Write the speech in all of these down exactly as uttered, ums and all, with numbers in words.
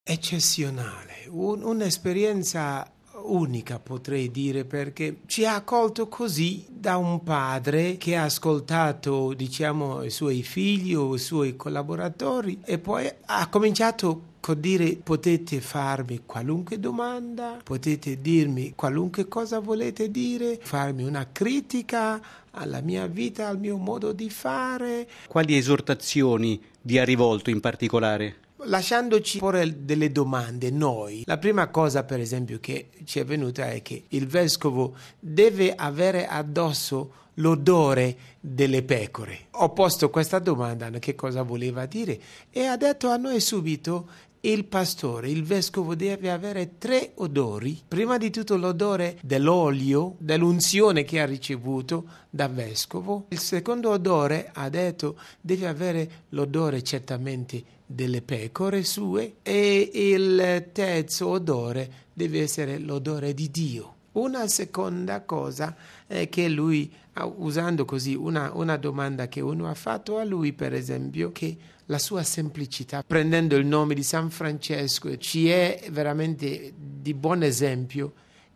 Eccezionale, un un'esperienza unica potrei dire, perché ci ha accolto così da un padre che ha ascoltato, diciamo, i suoi figli o i suoi collaboratori e poi ha cominciato a dire: potete farmi qualunque domanda, potete dirmi qualunque cosa volete dire, farmi una critica alla mia vita, al mio modo di fare. Quali esortazioni vi ha rivolto in particolare? Lasciandoci porre delle domande noi. La prima cosa, per esempio, che ci è venuta è che il vescovo deve avere addosso l'odore delle pecore. Ho posto questa domanda, che cosa voleva dire, e ha detto a noi subito: il pastore, il vescovo deve avere tre odori. Prima di tutto l'odore dell'olio, dell'unzione che ha ricevuto da vescovo. Il secondo odore, ha detto, deve avere l'odore certamente delle pecore sue, e il terzo odore deve essere l'odore di Dio. Una seconda cosa è che lui, usando così una, una domanda che uno ha fatto a lui, per esempio, che la sua semplicità, prendendo il nome di San Francesco, ci è veramente di buon esempio.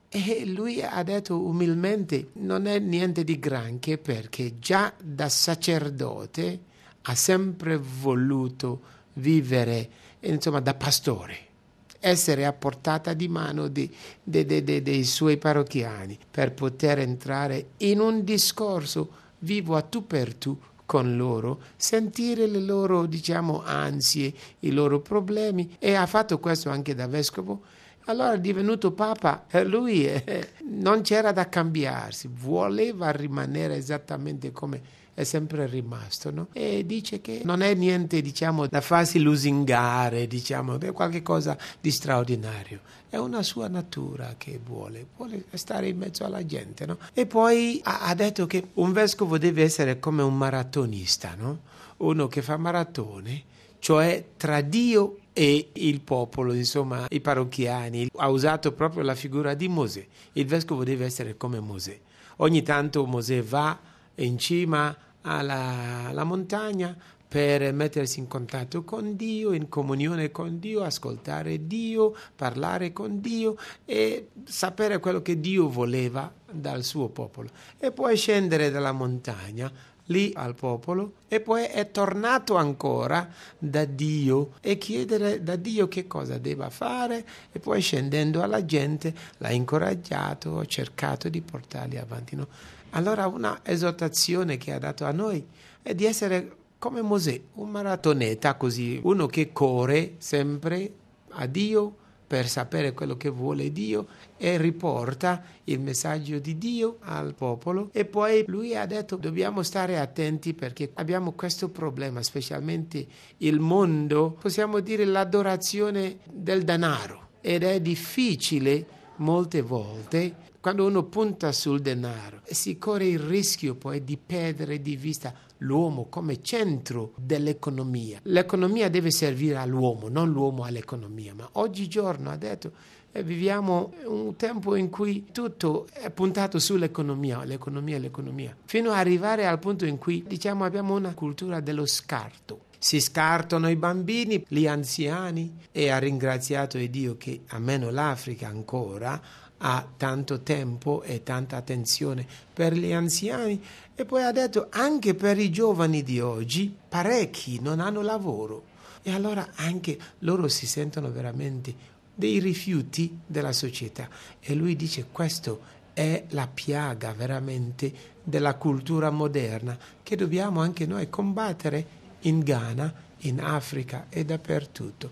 E lui ha detto umilmente: non è niente di granché, perché già da sacerdote ha sempre voluto vivere, insomma, da pastore, essere a portata di mano di, de, de, de, dei suoi parrocchiani, per poter entrare in un discorso vivo a tu per tu con loro, sentire le loro, diciamo, ansie, i loro problemi, e ha fatto questo anche da vescovo. Allora è divenuto papa, e lui eh, non c'era da cambiarsi, voleva rimanere esattamente come è sempre rimasto, no? E dice che non è niente, diciamo, da farsi lusingare, diciamo, è qualche cosa di straordinario. È una sua natura che vuole, vuole stare in mezzo alla gente, no? E poi ha, ha detto che un vescovo deve essere come un maratonista, no? Uno che fa maratone, cioè tra Dio e il popolo, insomma, i parrocchiani. Ha usato proprio la figura di Mosè. Il vescovo deve essere come Mosè. Ogni tanto Mosè va in cima alla, alla montagna per mettersi in contatto con Dio, in comunione con Dio, ascoltare Dio, parlare con Dio e sapere quello che Dio voleva dal suo popolo. E poi scendere dalla montagna lì al popolo, e poi è tornato ancora da Dio e chiedere da Dio che cosa deve fare, e poi scendendo alla gente l'ha incoraggiato, ha cercato di portarli avanti, no? Allora una esortazione che ha dato a noi è di essere come Mosè, un maratoneta, così, uno che corre sempre a Dio per sapere quello che vuole Dio e riporta il messaggio di Dio al popolo. E poi lui ha detto: dobbiamo stare attenti, perché abbiamo questo problema, specialmente il mondo, possiamo dire l'adorazione del denaro, ed è difficile molte volte. Quando uno punta sul denaro, si corre il rischio poi di perdere di vista l'uomo come centro dell'economia. L'economia deve servire all'uomo, non l'uomo all'economia. Ma oggigiorno, ha detto, eh, viviamo un tempo in cui tutto è puntato sull'economia, l'economia, l'economia, fino ad arrivare al punto in cui, diciamo, abbiamo una cultura dello scarto. Si scartano i bambini, gli anziani, e ha ringraziato Dio che almeno l'Africa ancora ha tanto tempo e tanta attenzione per gli anziani. E poi ha detto: anche per i giovani di oggi parecchi non hanno lavoro, e allora anche loro si sentono veramente dei rifiuti della società. E lui dice: questo è la piaga veramente della cultura moderna, che dobbiamo anche noi combattere in Ghana, in Africa e dappertutto.